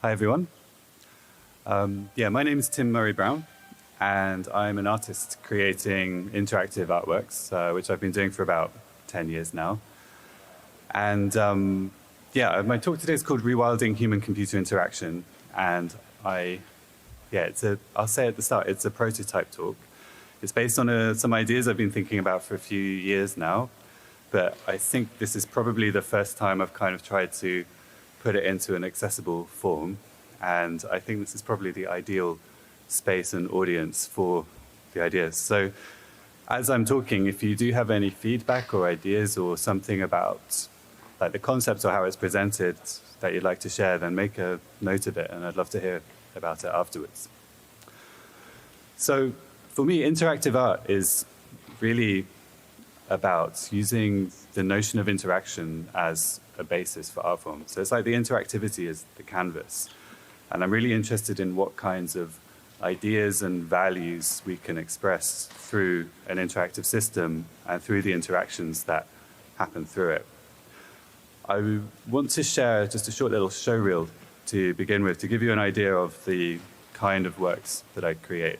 Hi, everyone. My name is Tim Murray Brown, and I'm an artist creating interactive artworks, which I've been doing for about 10 years now. And my talk today is called Rewilding Human-Computer Interaction, and I'll say at the start, it's a prototype talk. It's based on some ideas I've been thinking about for a few years now, but I think this is probably the first time I've kind of tried to put it into an accessible form. And I think this is probably the ideal space and audience for the ideas. So as I'm talking, if you do have any feedback or ideas or something about like the concepts or how it's presented that you'd like to share, then make a note of it, and I'd love to hear about it afterwards. So for me, interactive art is really about using the notion of interaction as a basis for art form. So it's like the interactivity is the canvas. And I'm really interested in what kinds of ideas and values we can express through an interactive system and through the interactions that happen through it. I want to share just a short little show reel to begin with to give you an idea of the kind of works that I create.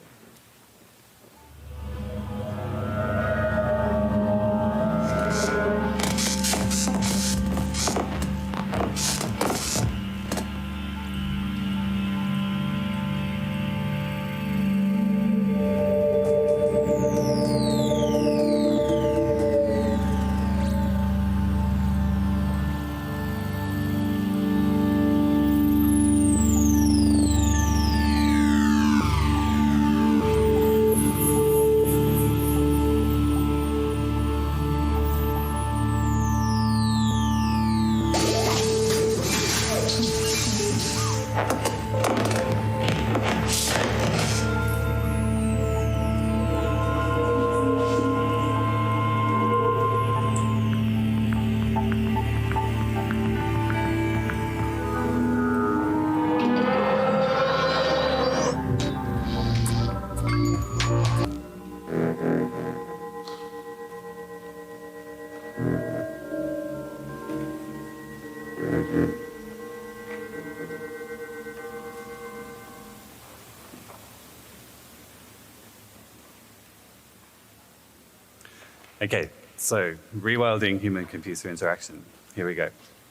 Okay, so rewilding human-computer interaction. Here we go.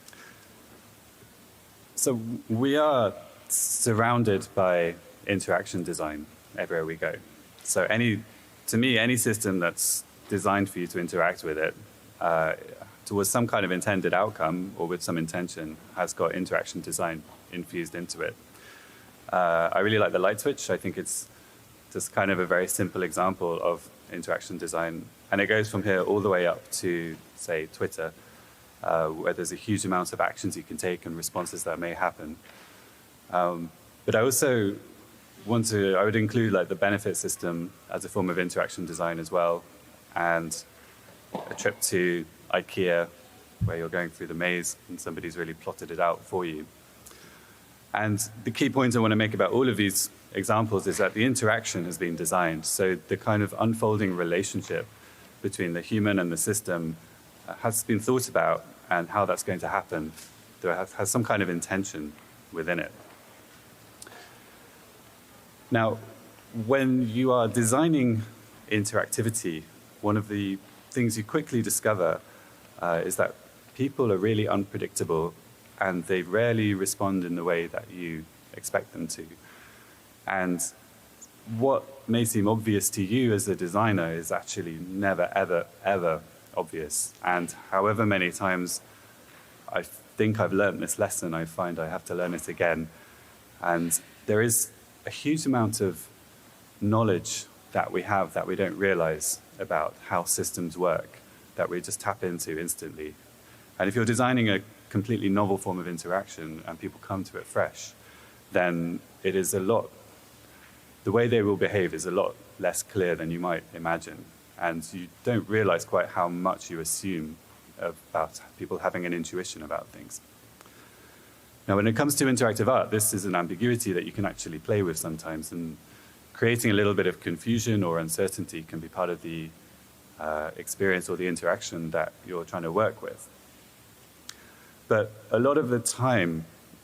So we are surrounded by interaction design everywhere we go. So to me, any system that's designed for you to interact with it towards some kind of intended outcome or with some intention has got interaction design infused into it. I really like the light switch. I think it's just kind of a very simple example of interaction design. And it goes from here all the way up to, say, Twitter, where there's a huge amount of actions you can take and responses that may happen. But I also I would include like the benefit system as a form of interaction design as well, and a trip to IKEA where you're going through the maze and somebody's really plotted it out for you. And the key point I want to make about all of these examples is that the interaction has been designed. So the kind of unfolding relationship between the human and the system has been thought about, and how that's going to happen has some kind of intention within it. Now, when you are designing interactivity, one of the things you quickly discover is that people are really unpredictable, and they rarely respond in the way that you expect them to. And what may seem obvious to you as a designer is actually never, ever, ever obvious. And however many times I think I've learned this lesson, I find I have to learn it again. And there is a huge amount of knowledge that we have that we don't realize about how systems work, that we just tap into instantly. And if you're designing a completely novel form of interaction and people come to it fresh, then it is the way they will behave is a lot less clear than you might imagine. And you don't realize quite how much you assume about people having an intuition about things. Now, when it comes to interactive art, this is an ambiguity that you can actually play with sometimes, and creating a little bit of confusion or uncertainty can be part of the experience or the interaction that you're trying to work with. But a lot of the time,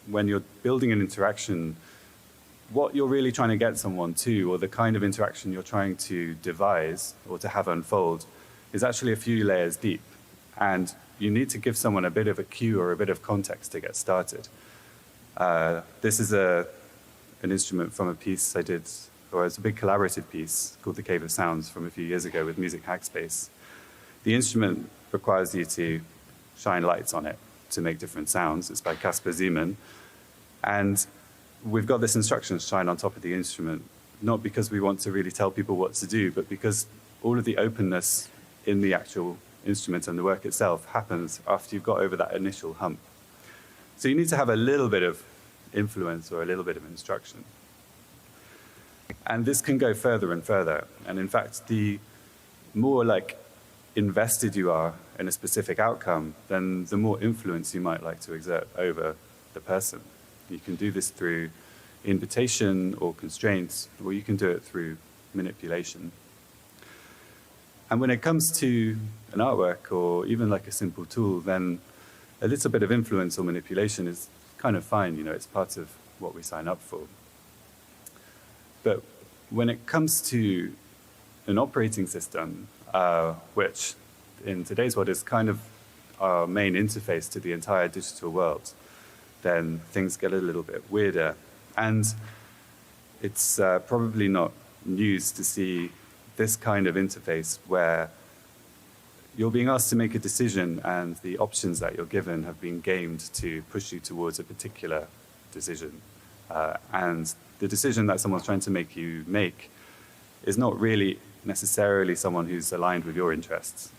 when you're building an interaction, what you're really trying to get someone to, or the kind of interaction you're trying to devise or to have unfold, is actually a few layers deep. And you need to give someone a bit of a cue or a bit of context to get started. This is an instrument from a piece I did, or it's a big collaborative piece called The Cave of Sounds from a few years ago with Music Hackspace. The instrument requires you to shine lights on it to make different sounds. It's by Caspar Zeeman. And we've got this instruction shine on top of the instrument, not because we want to really tell people what to do, but because all of the openness in the actual instrument and the work itself happens after you've got over that initial hump. So you need to have a little bit of influence or a little bit of instruction. And this can go further and further. And in fact, the more invested you are in a specific outcome, then the more influence you might like to exert over the person. You can do this through invitation or constraints, or you can do it through manipulation. And when it comes to an artwork or even like a simple tool, then a little bit of influence or manipulation is kind of fine. It's part of what we sign up for. But when it comes to an operating system, which in today's world is kind of our main interface to the entire digital world, then things get a little bit weirder. And it's probably not news to see this kind of interface where you're being asked to make a decision and the options that you're given have been gamed to push you towards a particular decision. And the decision that someone's trying to make you make is not really necessarily someone who's aligned with your interests.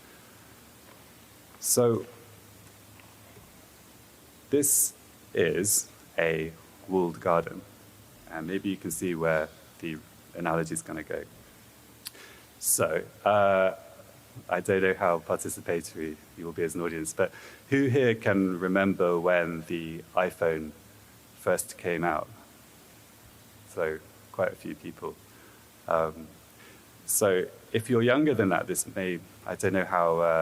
So this is a walled garden. And maybe you can see where the analogy is going to go. So I don't know how participatory you will be as an audience, but who here can remember when the iPhone first came out? So quite a few people. So if you're younger than that, this may, I don't know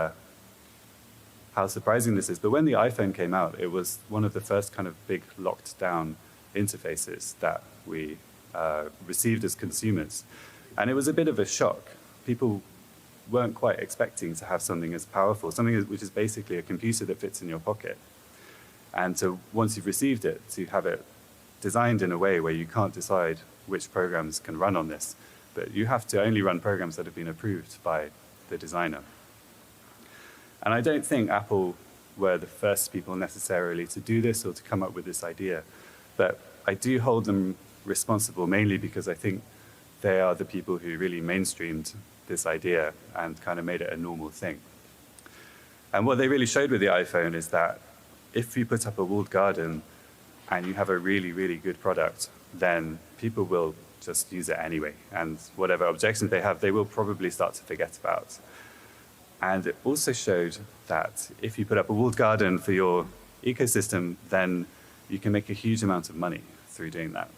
how surprising this is, but when the iPhone came out, it was one of the first kind of big locked down interfaces that we received as consumers. And it was a bit of a shock. People weren't quite expecting to have something as powerful, something which is basically a computer that fits in your pocket. And so once you've received it, to have it designed in a way where you can't decide which programs can run on this, but you have to only run programs that have been approved by the designer. And I don't think Apple were the first people necessarily to do this or to come up with this idea, but I do hold them responsible mainly because I think they are the people who really mainstreamed this idea and kind of made it a normal thing. And what they really showed with the iPhone is that if you put up a walled garden and you have a really, really good product, then people will just use it anyway. And whatever objections they have, they will probably start to forget about. And it also showed that if you put up a walled garden for your ecosystem, then you can make a huge amount of money through doing that.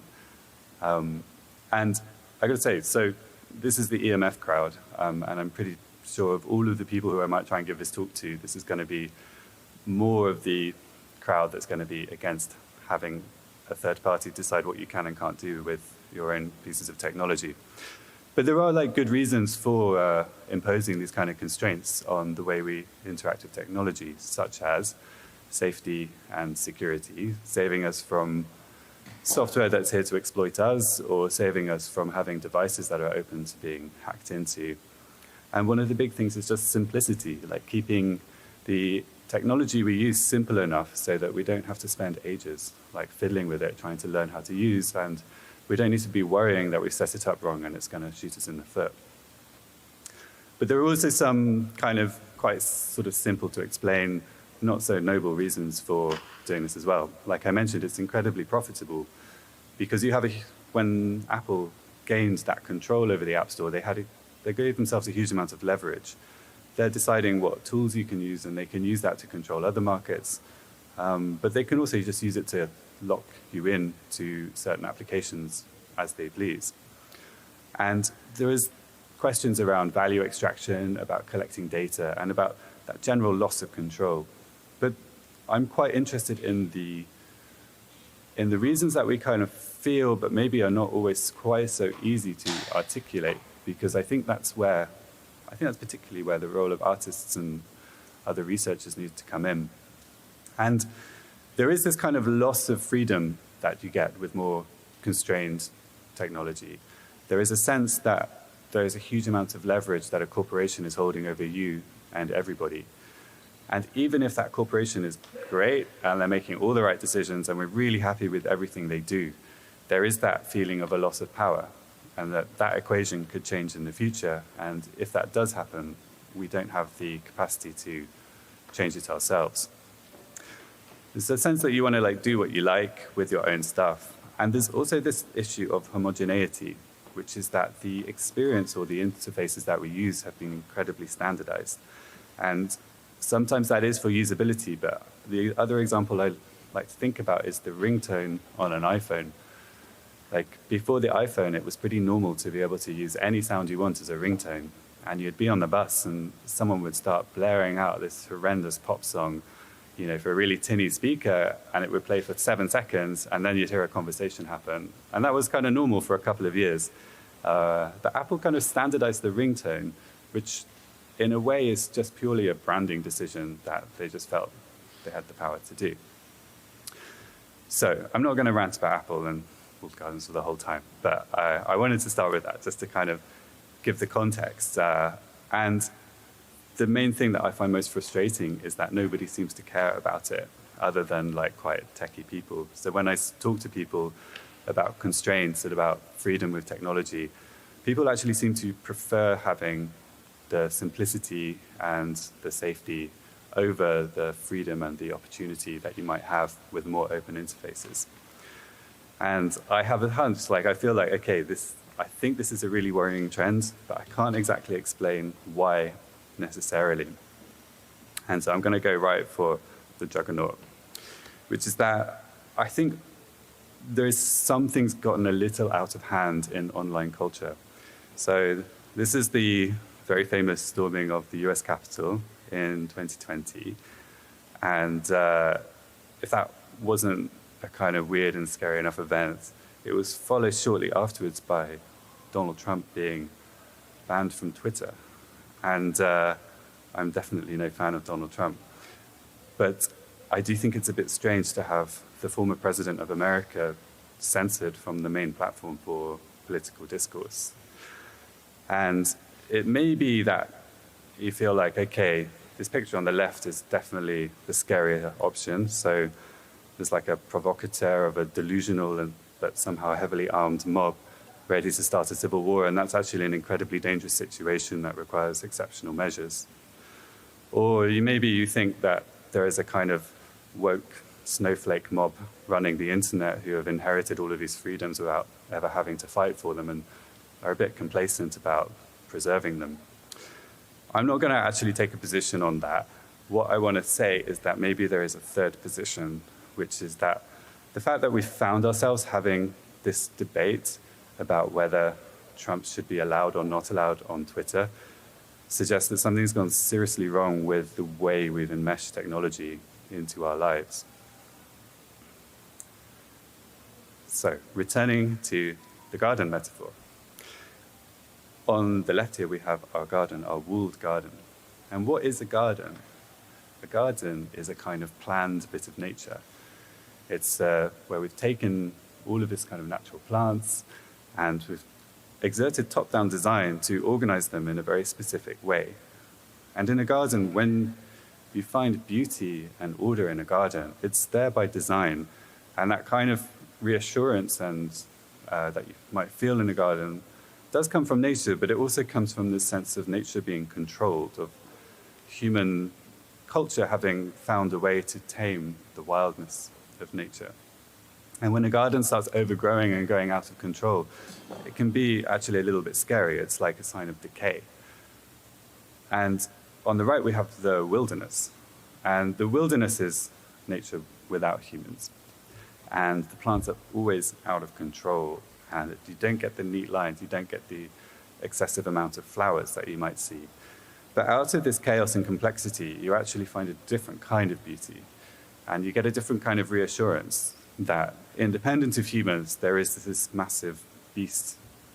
And I got to say, so this is the EMF crowd, and I'm pretty sure of all of the people who I might try and give this talk to, this is going to be more of the crowd that's going to be against having a third party decide what you can and can't do with your own pieces of technology. But there are good reasons for imposing these kind of constraints on the way we interact with technology, such as safety and security, saving us from software that's here to exploit us, or saving us from having devices that are open to being hacked into. And one of the big things is just simplicity, like keeping the technology we use simple enough so that we don't have to spend ages fiddling with it, trying to learn how to use, and we don't need to be worrying that we set it up wrong and it's going to shoot us in the foot. But there are also some kind of quite sort of simple to explain, not so noble reasons for doing this as well. Like I mentioned, it's incredibly profitable because you have when Apple gained that control over the App Store, they gave themselves a huge amount of leverage. They're deciding what tools you can use, and they can use that to control other markets. But they can also just use it to lock you in to certain applications as they please. And there is questions around value extraction, about collecting data, and about that general loss of control. But I'm quite interested in the in the reasons that we kind of feel, but maybe are not always quite so easy to articulate, because I think that's particularly where the role of artists and other researchers needs to come in. And there is this kind of loss of freedom that you get with more constrained technology. There is a sense that there is a huge amount of leverage that a corporation is holding over you and everybody. And even if that corporation is great and they're making all the right decisions and we're really happy with everything they do, there is that feeling of a loss of power, and that equation could change in the future. And if that does happen, we don't have the capacity to change it ourselves. There's a sense that you want to do what you like with your own stuff. And there's also this issue of homogeneity, which is that the experience or the interfaces that we use have been incredibly standardized. And sometimes that is for usability, but the other example I like to think about is the ringtone on an iPhone. Before the iPhone, it was pretty normal to be able to use any sound you want as a ringtone. And you'd be on the bus and someone would start blaring out this horrendous pop song, for a really tinny speaker, and it would play for 7 seconds, and then you'd hear a conversation happen. And that was kind of normal for a couple of years. But Apple kind of standardized the ringtone, which in a way is just purely a branding decision that they just felt they had the power to do. So I'm not going to rant about Apple and walled gardens for the whole time, but I wanted to start with that just to kind of give the context. And the main thing that I find most frustrating is that nobody seems to care about it other than quite techie people. So when I talk to people about constraints and about freedom with technology, people actually seem to prefer having the simplicity and the safety over the freedom and the opportunity that you might have with more open interfaces. And I have a hunch, I feel okay, I think this is a really worrying trend, but I can't exactly explain why necessarily. And so I'm going to go right for the juggernaut, which is that I think there's some things gotten a little out of hand in online culture. So this is the very famous storming of the US Capitol in 2020. And if that wasn't a kind of weird and scary enough event, it was followed shortly afterwards by Donald Trump being banned from Twitter. And I'm definitely no fan of Donald Trump. But I do think it's a bit strange to have the former president of America censored from the main platform for political discourse. And it may be that you feel okay, this picture on the left is definitely the scarier option. So there's a provocateur of a delusional but somehow heavily armed mob ready to start a civil war, and that's actually an incredibly dangerous situation that requires exceptional measures. Or maybe you think that there is a kind of woke snowflake mob running the internet who have inherited all of these freedoms without ever having to fight for them and are a bit complacent about preserving them. I'm not going to actually take a position on that. What I want to say is that maybe there is a third position, which is that the fact that we found ourselves having this debate about whether Trump should be allowed or not allowed on Twitter suggests that something's gone seriously wrong with the way we've enmeshed technology into our lives. So, returning to the garden metaphor. On the left here, we have our garden, our walled garden. And what is a garden? A garden is a kind of planned bit of nature. It's where we've taken all of this kind of natural plants and we've exerted top-down design to organize them in a very specific way. And in a garden, when you find beauty and order in a garden, it's there by design. And that kind of reassurance and that you might feel in a garden does come from nature, but it also comes from this sense of nature being controlled, of human culture having found a way to tame the wildness of nature. And when a garden starts overgrowing and going out of control, it can be actually a little bit scary. It's like a sign of decay. And on the right, we have the wilderness. And the wilderness is nature without humans. And the plants are always out of control. And you don't get the neat lines. You don't get the excessive amount of flowers that you might see. But out of this chaos and complexity, you actually find a different kind of beauty. And you get a different kind of reassurance. that independent of humans, there is this massive beast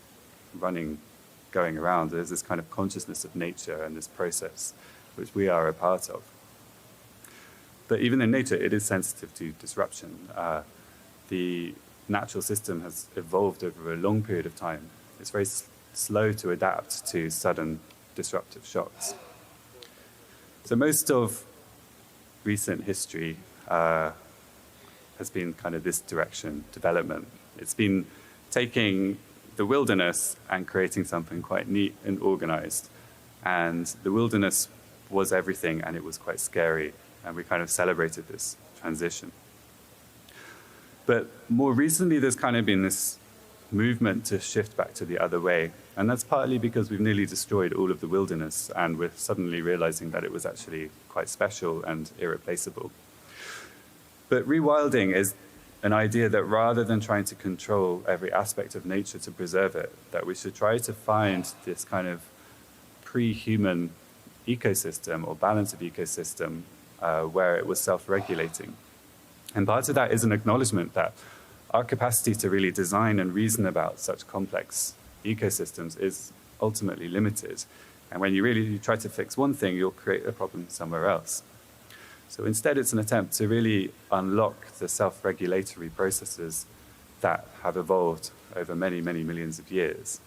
going around. There's this kind of consciousness of nature and this process, which we are a part of. But even in nature, it is sensitive to disruption. The natural system has evolved over a long period of time. It's very slow to adapt to sudden disruptive shocks. So most of recent history has been kind of this direction, development. It's been taking the wilderness and creating something quite neat and organized. And the wilderness was everything, and it was quite scary. And we kind of celebrated this transition. But more recently, there's kind of been this movement to shift back to the other way. And that's partly because we've nearly destroyed all of the wilderness, and we're suddenly realizing that it was actually quite special and irreplaceable. But rewilding is an idea that rather than trying to control every aspect of nature to preserve it, that we should try to find this kind of pre-human ecosystem or balance of ecosystem where it was self-regulating. And part of that is an acknowledgement that our capacity to really design and reason about such complex ecosystems is ultimately limited. And when you try to fix one thing, you'll create a problem somewhere else. So instead, it's an attempt to really unlock the self-regulatory processes that have evolved over many, many millions of years.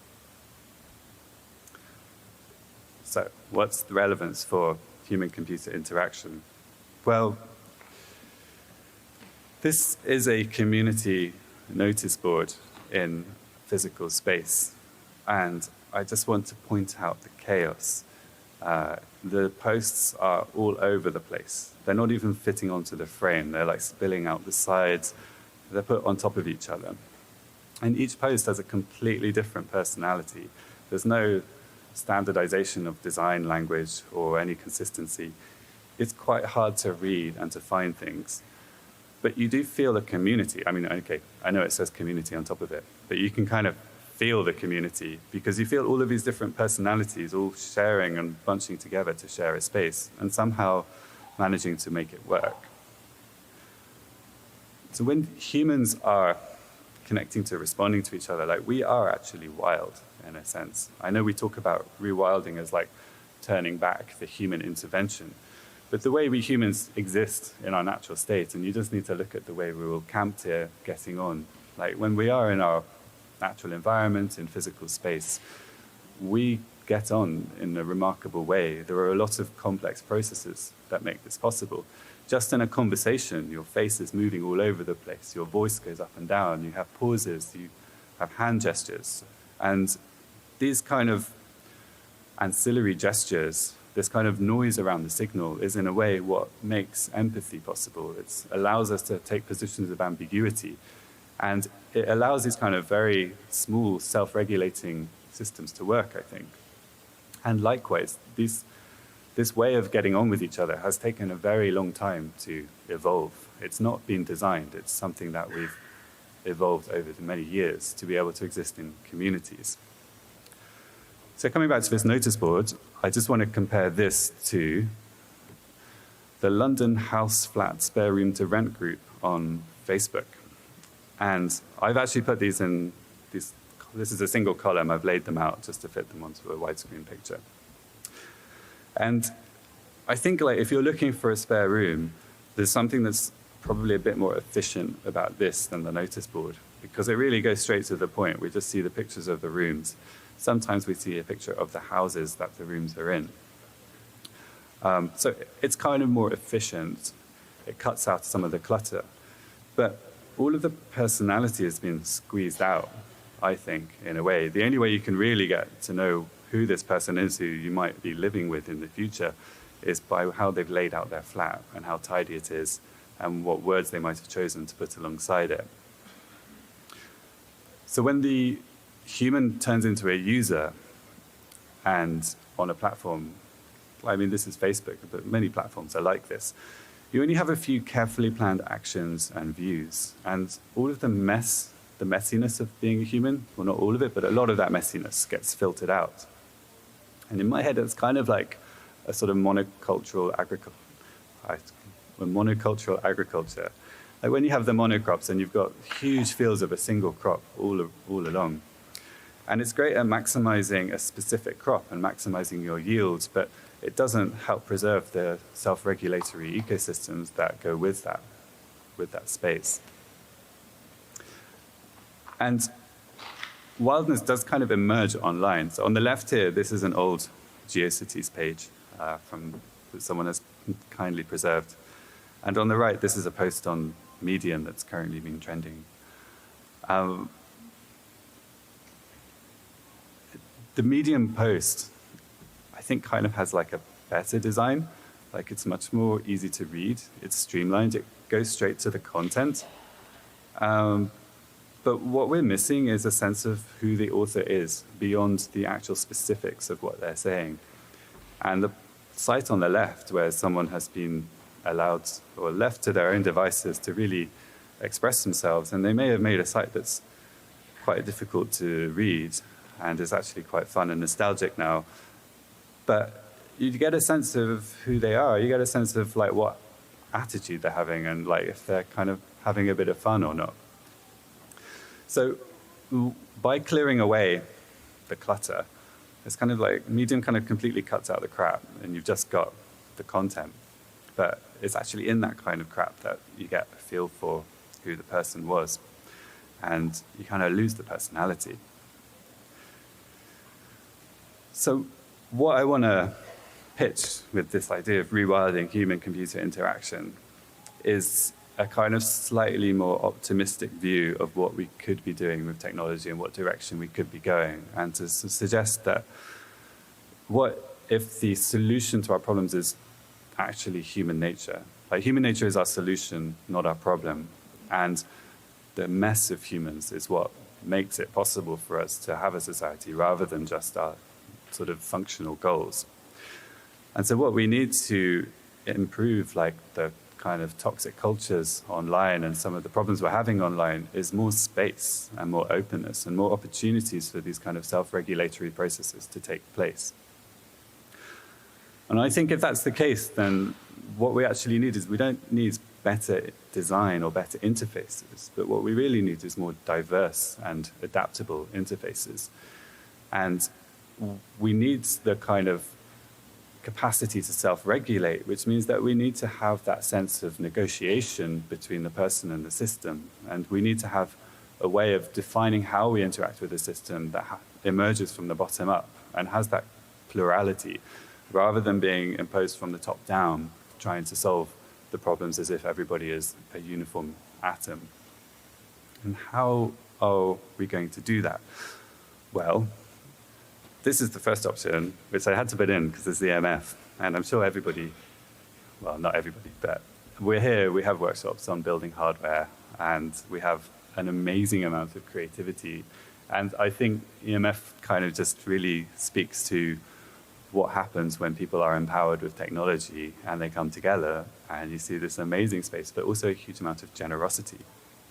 So what's the relevance for human-computer interaction? Well, this is a community notice board in physical space. And I just want to point out the chaos. The posts are all over the place. They're not even fitting onto the frame. They're like spilling out the sides. They're put on top of each other. And each post has a completely different personality. There's no standardization of design language or any consistency. It's quite hard to read and to find things. But you do feel a community. I mean, okay, I know it says community on top of it, but you can kind of feel the community because you feel all of these different personalities all sharing and bunching together to share a space and somehow managing to make it work. So when humans are connecting to responding to each other, like we are actually wild in a sense. I know we talk about rewilding as like turning back the human intervention, but the way we humans exist in our natural state, and you just need to look at the way we were all camped here getting on. Like when we are in our natural environment, in physical space, we get on in a remarkable way. There are a lot of complex processes that make this possible. Just in a conversation, your face is moving all over the place. Your voice goes up and down. You have pauses. You have hand gestures. And these kind of ancillary gestures, this kind of noise around the signal is in a way what makes empathy possible. It allows us to take positions of ambiguity. And it allows these kind of very small self-regulating systems to work, I think. And likewise, this way of getting on with each other has taken a very long time to evolve. It's not been designed. It's something that we've evolved over the many years to be able to exist in communities. So coming back to this notice board, I just want to compare this to the London House Flat Spare Room to Rent group on Facebook. And I've actually put these in, this is a single column. I've laid them out just to fit them onto a widescreen picture. And I think like if you're looking for a spare room, there's something that's probably a bit more efficient about this than the notice board, because it really goes straight to the point. We just see the pictures of the rooms. Sometimes we see a picture of the houses that the rooms are in. So it's kind of more efficient. It cuts out some of the clutter. But all of the personality has been squeezed out, I think, in a way. The only way you can really get to know who this person is who you might be living with in the future is by how they've laid out their flat and how tidy it is and what words they might have chosen to put alongside it. So when the human turns into a user and on a platform, I mean, this is Facebook, but many platforms are like this, you only have a few carefully planned actions and views. And all of the messiness of being a human, well, not all of it, but a lot of that messiness gets filtered out. And in my head, it's kind of like a sort of monocultural agriculture Like when you have the monocrops and you've got huge fields of a single crop all along. And it's great at maximizing a specific crop and maximizing your yields, but it doesn't help preserve the self-regulatory ecosystems that go with that space. And wildness does kind of emerge online. So on the left here, this is an old GeoCities page that someone has kindly preserved. And on the right, this is a post on Medium that's currently been trending. The Medium post, I think, kind of has like a better design. Like it's much more easy to read. It's streamlined. It goes straight to the content. But what we're missing is a sense of who the author is beyond the actual specifics of what they're saying. And the site on the left, where someone has been allowed or left to their own devices to really express themselves, and they may have made a site that's quite difficult to read and is actually quite fun and nostalgic now. But you get a sense of who they are. You get a sense of like what attitude they're having and like if they're kind of having a bit of fun or not. So by clearing away the clutter, it's kind of like Medium kind of completely cuts out the crap and you've just got the content. But it's actually in that kind of crap that you get a feel for who the person was. And you kind of lose the personality. So what I want to pitch with this idea of rewilding human-computer interaction is a kind of slightly more optimistic view of what we could be doing with technology and what direction we could be going, and to suggest that what if the solution to our problems is actually human nature? Like human nature is our solution, not our problem. And the mess of humans is what makes it possible for us to have a society rather than just our sort of functional goals. And so what we need to improve, like the kind of toxic cultures online and some of the problems we're having online, is more space and more openness and more opportunities for these kind of self-regulatory processes to take place. And I think if that's the case, then what we actually need is we don't need better design or better interfaces, but what we really need is more diverse and adaptable interfaces. And we need the kind of capacity to self-regulate, which means that we need to have that sense of negotiation between the person and the system. And we need to have a way of defining how we interact with the system that emerges from the bottom up and has that plurality, rather than being imposed from the top down, trying to solve the problems as if everybody is a uniform atom. And how are we going to do that? Well, this is the first option, which I had to put in because it's the EMF. And I'm sure everybody, well, not everybody, but we're here, we have workshops on building hardware, and we have an amazing amount of creativity. And I think EMF kind of just really speaks to what happens when people are empowered with technology and they come together and you see this amazing space, but also a huge amount of generosity.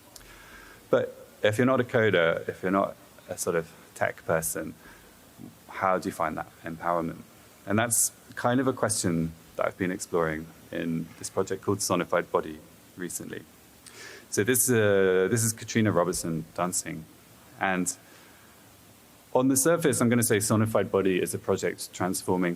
But if you're not a coder, if you're not a sort of tech person, how do you find that empowerment? And that's kind of a question that I've been exploring in this project called Sonified Body recently. So this is Katrina Robertson dancing. And on the surface, I'm going to say Sonified Body is a project transforming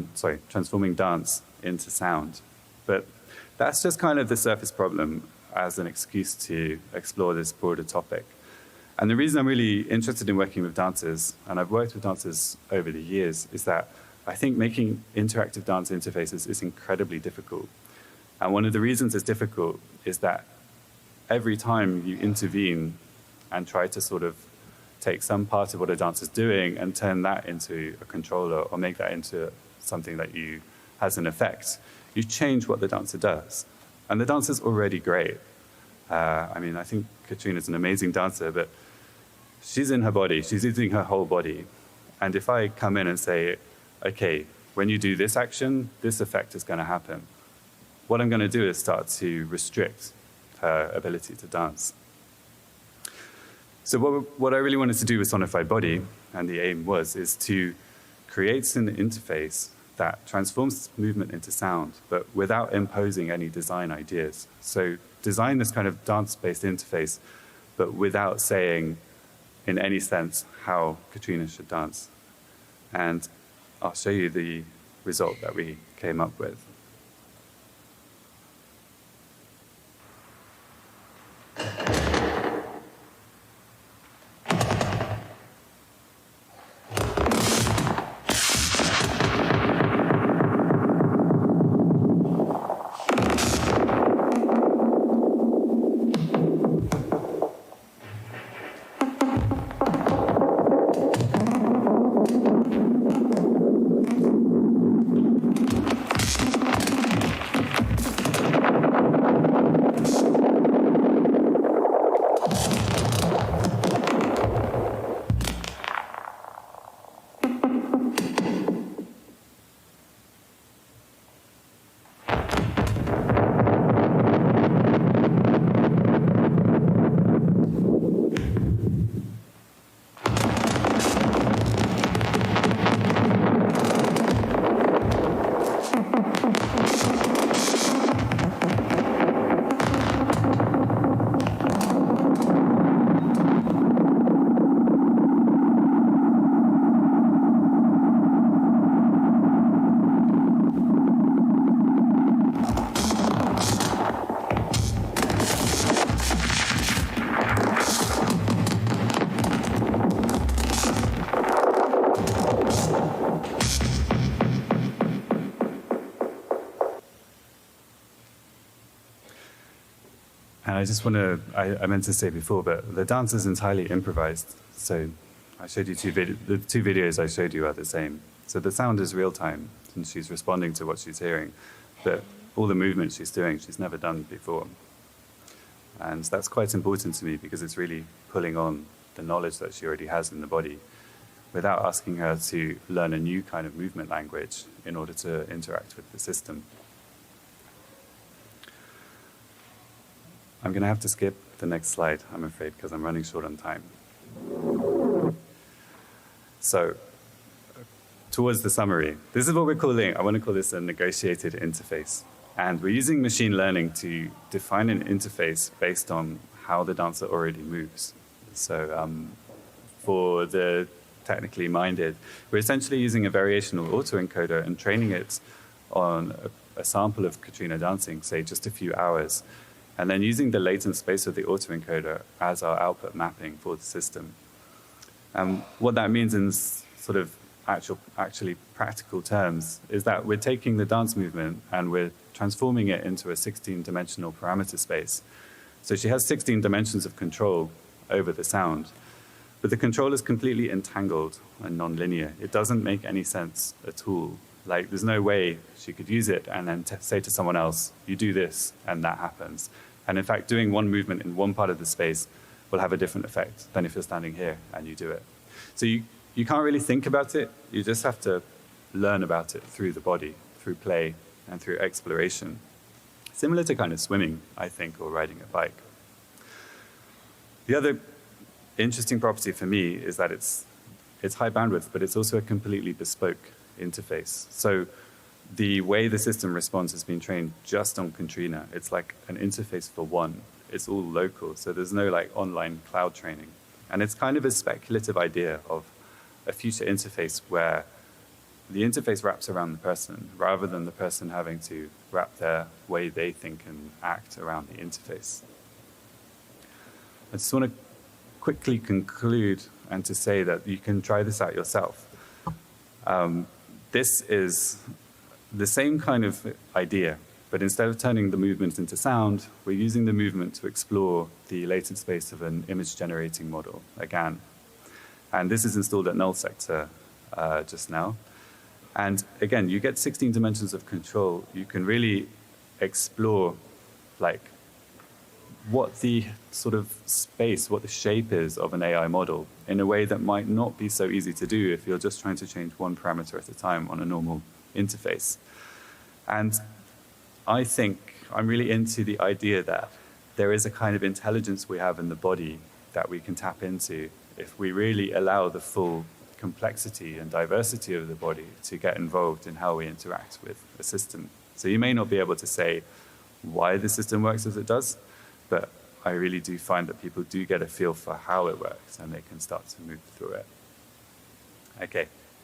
dance into sound. But that's just kind of the surface problem as an excuse to explore this broader topic. And the reason I'm really interested in working with dancers, and I've worked with dancers over the years, is that I think making interactive dance interfaces is incredibly difficult. And one of the reasons it's difficult is that every time you intervene and try to sort of take some part of what a dancer's doing and turn that into a controller or make that into something that has an effect, you change what the dancer does. And the dancer's already great. I mean, I think Katrina's an amazing dancer, but she's in her body, she's using her whole body. And if I come in and say, okay, when you do this action, this effect is going to happen, what I'm going to do is start to restrict her ability to dance. So what I really wanted to do with Sonified Body, and the aim is to create an interface that transforms movement into sound, but without imposing any design ideas. So design this kind of dance-based interface, but without saying in any sense how Katrina should dance. And I'll show you the result that we came up with. And I just want to, I meant to say before, but the dance is entirely improvised. So I showed you the two videos I showed you are the same. So the sound is real time, and she's responding to what she's hearing. But all the movements she's doing, she's never done before. And that's quite important to me because it's really pulling on the knowledge that she already has in the body without asking her to learn a new kind of movement language in order to interact with the system. I'm going to have to skip the next slide, I'm afraid, because I'm running short on time. So, towards the summary, this is what we're calling, I want to call this a negotiated interface. And we're using machine learning to define an interface based on how the dancer already moves. So, for the technically minded, we're essentially using a variational autoencoder and training it on a sample of Katrina dancing, say just a few hours, and then using the latent space of the autoencoder as our output mapping for the system. What that means in sort of actually practical terms is that we're taking the dance movement and we're transforming it into a 16-dimensional parameter space. So she has 16 dimensions of control over the sound, but the control is completely entangled and nonlinear. It doesn't make any sense at all. Like, there's no way she could use it and then say to someone else, you do this, and that happens. And in fact, doing one movement in one part of the space will have a different effect than if you're standing here and you do it. So you can't really think about it. You just have to learn about it through the body, through play, and through exploration. Similar to kind of swimming, I think, or riding a bike. The other interesting property for me is that it's high bandwidth, but it's also a completely bespoke interface. So the way the system responds has been trained just on Katrina. It's like an interface for one. It's all local, so there's no like online cloud training. And it's kind of a speculative idea of a future interface where the interface wraps around the person rather than the person having to wrap their way they think and act around the interface. I just want to quickly conclude and to say that you can try this out yourself. This is the same kind of idea, but instead of turning the movement into sound, we're using the movement to explore the latent space of an image-generating model, a GAN. And this is installed at null sector just now. And again, you get 16 dimensions of control. You can really explore like what the sort of space, what the shape is of an AI model in a way that might not be so easy to do if you're just trying to change one parameter at a time on a normal interface. And I think I'm really into the idea that there is a kind of intelligence we have in the body that we can tap into if we really allow the full complexity and diversity of the body to get involved in how we interact with a system. So you may not be able to say why the system works as it does, but I really do find that people do get a feel for how it works and they can start to move through it. Okay.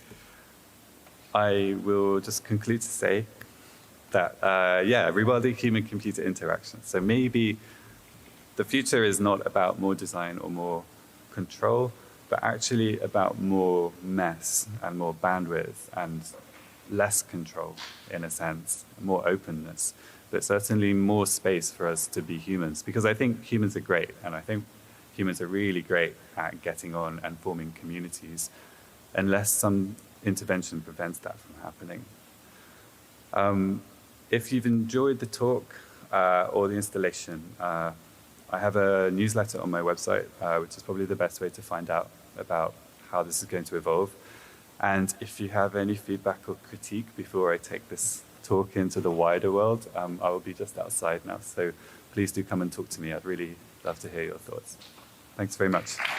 I will just conclude to say that, rewilding human-computer interaction. So maybe the future is not about more design or more control, but actually about more mess and more bandwidth and less control, in a sense, more openness, but certainly more space for us to be humans. Because I think humans are great, and I think humans are really great at getting on and forming communities, unless some intervention prevents that from happening. If you've enjoyed the talk or the installation, I have a newsletter on my website, which is probably the best way to find out about how this is going to evolve. And if you have any feedback or critique before I take this talk into the wider world, I will be just outside now. So please do come and talk to me. I'd really love to hear your thoughts. Thanks very much.